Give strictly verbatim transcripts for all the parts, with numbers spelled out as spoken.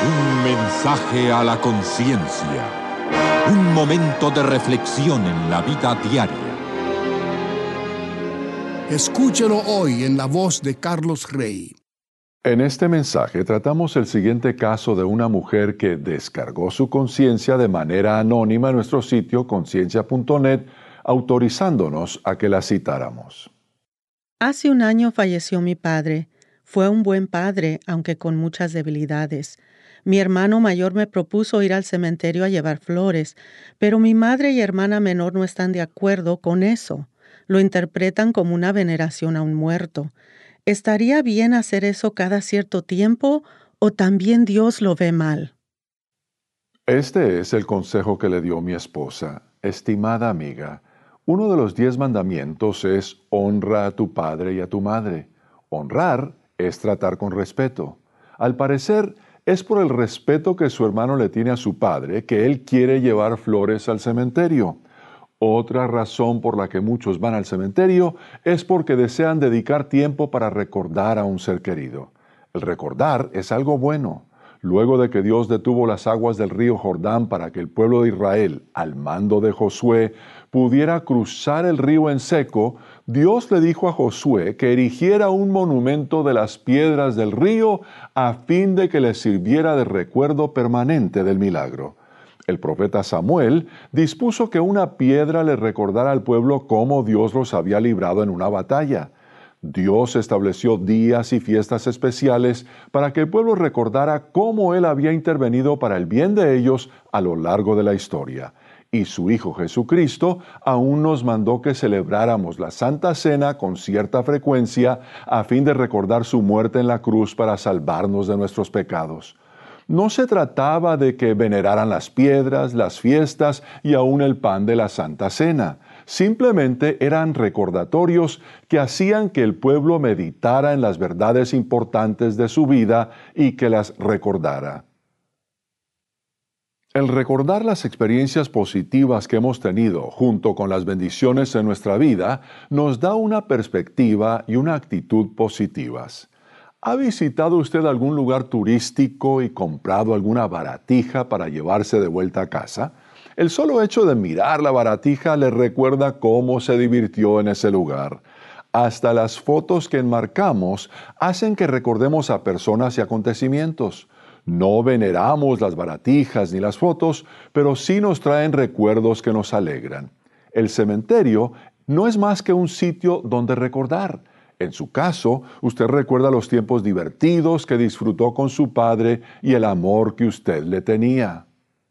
Un mensaje a la conciencia. Un momento de reflexión en la vida diaria. Escúchelo hoy en la voz de Carlos Rey. En este mensaje tratamos el siguiente caso de una mujer que descargó su conciencia de manera anónima en nuestro sitio conciencia punto net, autorizándonos a que la citáramos. Hace un año falleció mi padre. Fue un buen padre, aunque con muchas debilidades. Mi hermano mayor me propuso ir al cementerio a llevar flores, pero mi madre y hermana menor no están de acuerdo con eso. Lo interpretan como una veneración a un muerto. ¿Estaría bien hacer eso cada cierto tiempo o también Dios lo ve mal? Este es el consejo que le dio mi esposa. Estimada amiga, uno de los diez mandamientos es honra a tu padre y a tu madre. Honrar es tratar con respeto. Al parecer, es por el respeto que su hermano le tiene a su padre que él quiere llevar flores al cementerio. Otra razón por la que muchos van al cementerio es porque desean dedicar tiempo para recordar a un ser querido. El recordar es algo bueno. Luego de que Dios detuvo las aguas del río Jordán para que el pueblo de Israel, al mando de Josué, pudiera cruzar el río en seco, Dios le dijo a Josué que erigiera un monumento de las piedras del río a fin de que le sirviera de recuerdo permanente del milagro. El profeta Samuel dispuso que una piedra le recordara al pueblo cómo Dios los había librado en una batalla. Dios estableció días y fiestas especiales para que el pueblo recordara cómo Él había intervenido para el bien de ellos a lo largo de la historia. Y su Hijo Jesucristo aún nos mandó que celebráramos la Santa Cena con cierta frecuencia a fin de recordar su muerte en la cruz para salvarnos de nuestros pecados. No se trataba de que veneraran las piedras, las fiestas y aún el pan de la Santa Cena. Simplemente eran recordatorios que hacían que el pueblo meditara en las verdades importantes de su vida y que las recordara. El recordar las experiencias positivas que hemos tenido junto con las bendiciones en nuestra vida nos da una perspectiva y una actitud positivas. ¿Ha visitado usted algún lugar turístico y comprado alguna baratija para llevarse de vuelta a casa? El solo hecho de mirar la baratija le recuerda cómo se divirtió en ese lugar. Hasta las fotos que enmarcamos hacen que recordemos a personas y acontecimientos. No veneramos las baratijas ni las fotos, pero sí nos traen recuerdos que nos alegran. El cementerio no es más que un sitio donde recordar. En su caso, usted recuerda los tiempos divertidos que disfrutó con su padre y el amor que usted le tenía.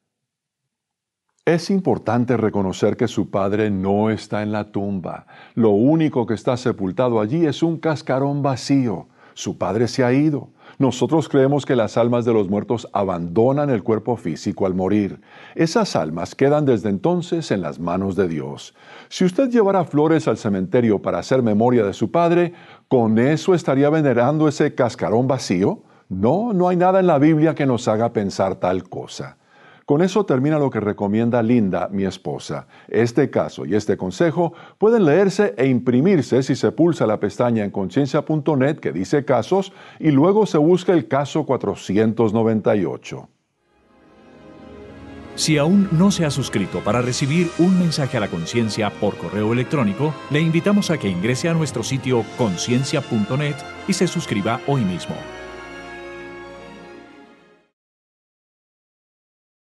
Es importante reconocer que su padre no está en la tumba. Lo único que está sepultado allí es un cascarón vacío. Su padre se ha ido. Nosotros creemos que las almas de los muertos abandonan el cuerpo físico al morir. Esas almas quedan desde entonces en las manos de Dios. Si usted llevara flores al cementerio para hacer memoria de su padre, ¿con eso estaría venerando ese cascarón vacío? No, no hay nada en la Biblia que nos haga pensar tal cosa. Con eso termina lo que recomienda Linda, mi esposa. Este caso y este consejo pueden leerse e imprimirse si se pulsa la pestaña en conciencia punto net que dice casos y luego se busca el caso cuatrocientos noventa y ocho. Si aún no se ha suscrito para recibir un mensaje a la conciencia por correo electrónico, le invitamos a que ingrese a nuestro sitio conciencia punto net y se suscriba hoy mismo.